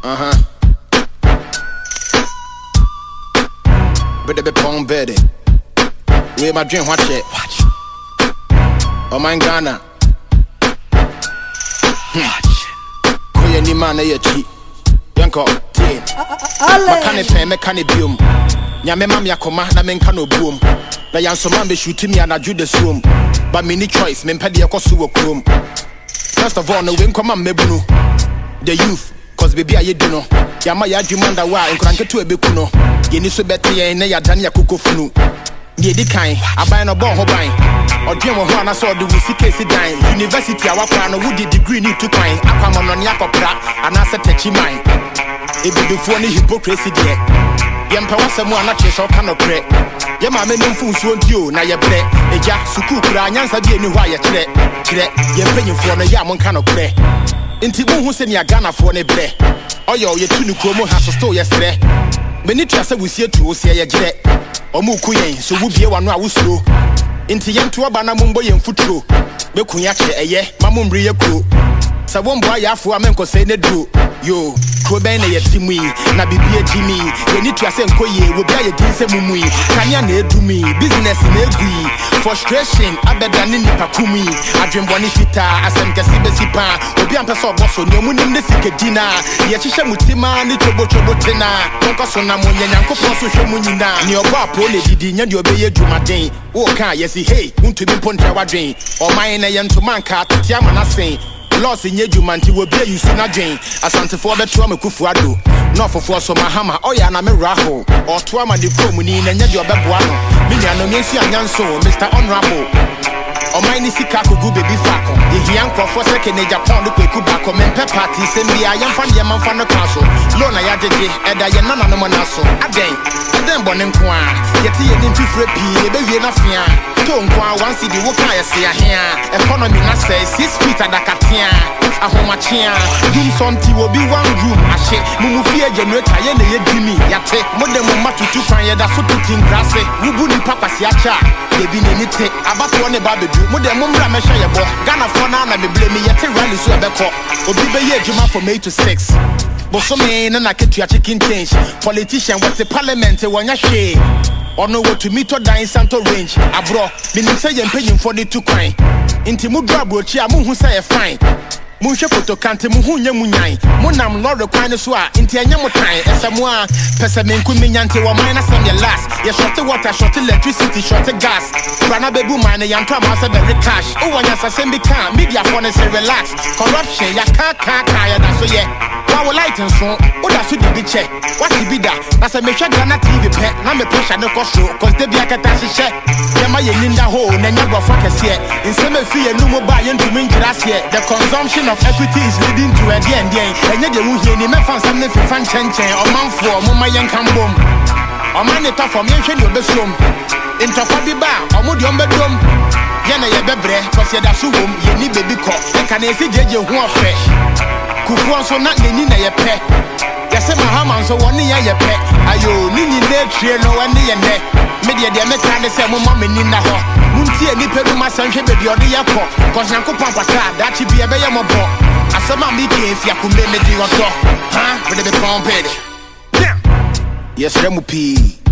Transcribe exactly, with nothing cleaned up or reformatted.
Uh-huh. But the pong bedding. Where my dream, watch it. Watch. Oh my Ghana. Hmm. Koye ni man na ye chi. Yanko, team. Makane pen, mekane biom. Nyame mam yakoma na menka no boom. Na yanso man be shooting me and I do the swim. But me ni choice, me mpede yakosu wo krom. First of all, no wen koma mebunu. The youth, cause baby aye do no. Yama ya dwumanda wa nkranke to ebeku no. Yeni so bete ye na ya dan ya kokofunu. Ye di kan, aban no bon ho ban. Odwen wo ho ana so de wusi case dan. University awakwa no wudi degree ni to kan. Akwamon no ne akopra ana se techi man. Ebidufo ni hypocrisy de. Yempa wasemu ana cheso kano pre. Yema me no mfunsuo ntio na ye bre. Eja suku kura anyansa bi eni ho aye kire. Kire yempanyimfo no ya monka no pre. Inti mu hu se ni Ghana fo ne bre. Oyo ye tunu kromo ha so sto ye sre. Meni twase wusie tu se ye gire. Omu kuyen so wubie wano a wusuro. Inti yentu aba na mumbo yemfuturo. Bekunya che eye mamumri ye kuro. Sa wombo ayafo amenkose ne duro. Yo, Kobe na yetimi, na bibie jimi. Ye need to say nkoye, wo bia ye dinse mumui. Kanya na edumi, business na egui. Frustration, abeda ni nipa kumi. Adwemboni fita, asem kesi besipa. Obi ampe so boso, ni omu nimde sikedina. Ye chishe mutima, ni chobo chobo tena. Nonka sona mwenye nyanko ponso she munyina. Ni obo apole didi, nyandi obeye jumadin. Woka yesi hey, untu mimpontra wadrin. Omaye na yentumanka, tutiama na sen. Loss in Yejumanti will be you soon again. Asante for the Tuama Kufuado. Not for force of Mahama, or Yana Miraho, or Tuama de Comuni and Yadio Babuano. Miliano Messi and Yanso, Mister Honorable. O mine Sikaku Gubi Bifako. The Yanko for second age upon the Kubako, Mempe Party, send me a young fan Yaman fan the castle. Lona Yaji, and I am none of Monaso. A day, a then Bonenqua. Yet he didn't feel free, baby enough. Don't go one city, what can I say here? Economy not say six feet at the Katia. A home a chair. Doom something will be one room. I say, Mumufia generator, yen ye gimme. Yate, modern matu to find that so to think grass. Wubuni papa siacha. They be in it. About one about the do. Modern mumra mesha ya bo. Ghana for now, and me blame me yet rally so beko. Obibe ye juma from eight to six. But some men and I get your chicken change. Politician, what's the parliament? One ya shade. Or no what to meet or die in Santo Range. Abro, meaning say and paying for the two crime. Inti Mudrabo Chia Muhu say a fine. Musha Poto Kante Muhunya Munyai. Munam Lord of Quaineswa, Inti Yamotai, and Samoa, Pesamin Kuminante or minus on your last. You shot the water, shot electricity, shot the gas. Rana Bebu Mine, Yantra Massa Berry Cash. Oh, one has a semi car, media phone say relax. Corruption, ya can't kaya, that's so yeah. Power light and so, what does it be check? What to be that? That's a Misha Ghana T V pet, now me pressure no cost show, cause they be a catastrophe check. Yama Yeninda hole, and never fuckers here. In some fee and no more buying to mean class here. The consumption of equity is leading to a D N D, and yet you will hear me found something for fan chen chen or man for Mama Yan Cambom. Or man it off from Yanshan your best room. In Topabi bar, or Mudium bedroom. Yana Yabebre, cause you're the sum, you need baby cop. And can I see J J who are fresh? Kufuan so not Nina ye pet. Yasema Haman so one year ye pet. Ayo, Nini ne tree no one year net. Media de Metan say Mumma Nina ho. Munti and Nipedu my son should be the other airport. Cause Nanko Pampa that should be a better mob. Asama Miki if you could make me do your talk. Huh? With the pump. Yes, Remupi.